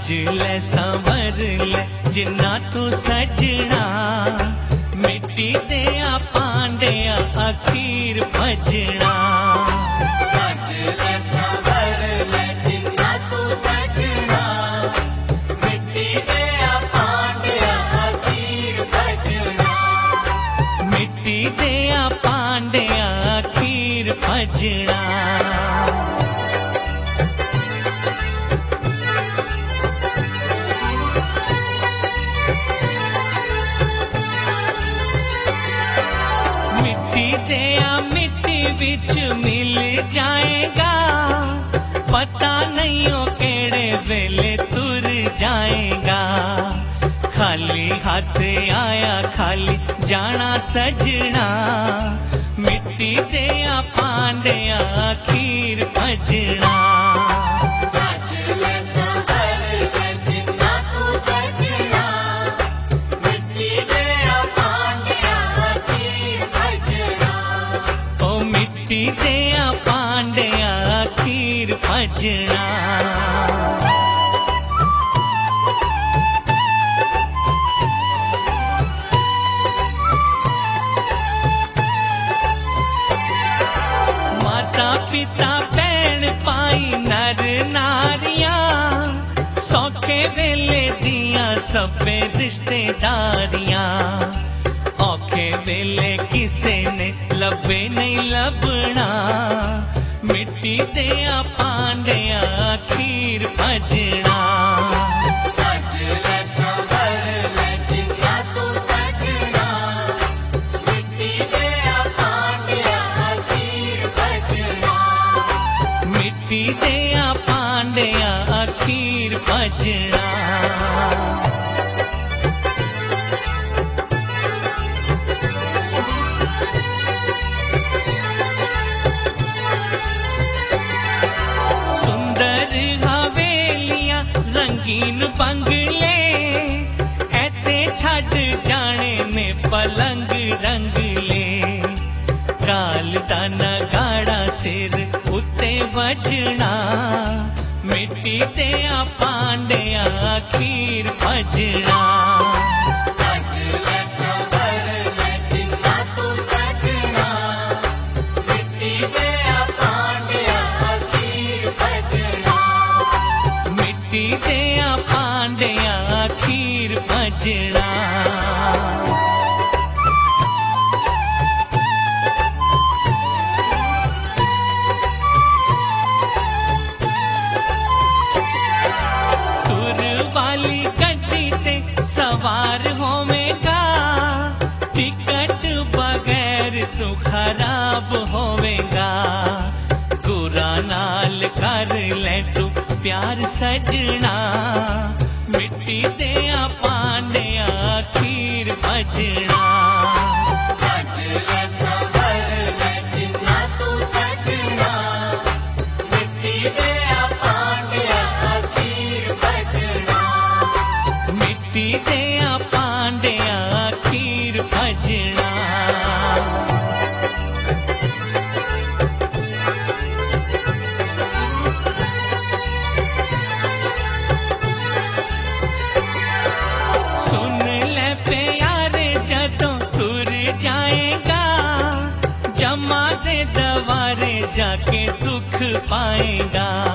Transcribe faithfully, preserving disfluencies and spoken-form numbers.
सज ले संवर ले जिन्ना तू सजना, मिट्टी दिया पांडिया अखीर भजना। सज ले संवर ले जिन्ना तू सजना, मिट्टी दिया पांडिया अखीर भजना। मिट्टी दिया पांडिया अखीर भजना। बिच मिल जाएगा, पता नहीं हो केड़े वेले तुर जाएगा। खाली हाथ आया खाली जाना सजना, मिट्टी दिया पांडिया अखीर भजना। सज ले संवर ले जिन्ना तू सजना, मिट्टी दिया पांडिया अखीर भजना। ओ मिट्टी दिया पांडिया अखीर भजना। माता पिता भैन पाई नर नारियां, सौखे वेले दिया सबे रिश्तेदारियां। औखे वेले किसे ने लभे नहीं लभना, मिट्टी दिया पांडिया अखीर भजना। सज ले संवर ले जिन्ना तू सजना, मिट्टी दिया पांडिया अखीर भजना। मिट्टी दिया पांडिया अखीर भजना। रंगीन बंगले ऐते छड़ जाने में पलंग रंगले। काल दा नगाड़ा सिर उत्ते बजना, मिट्टी दिया पांडिया अखीर भजना। सज ले संवर ले जिन्ना तू सजना, मिट्टी दिया पांडिया अखीर भजना। मिट्टी दिया पांडिया अखीर भजना। तुर वाली गड्डी ते सवार होवेगा, टिकट बगैर तू खराब होवेगा। गुरा नाल कर ले तू प्यार सजना, मिट्टी दिया पांडिया अखीर भजना। सज ले संवर ले जिन्ना तू सजना, मिट्टी दिया पांडिया अखीर भजना। मिट्टी दिया पांडिया अखीर भजना। सुन ले प्यारे जदों तुर जाएगा, जमा दे दवारे जाके दुख पाएगा।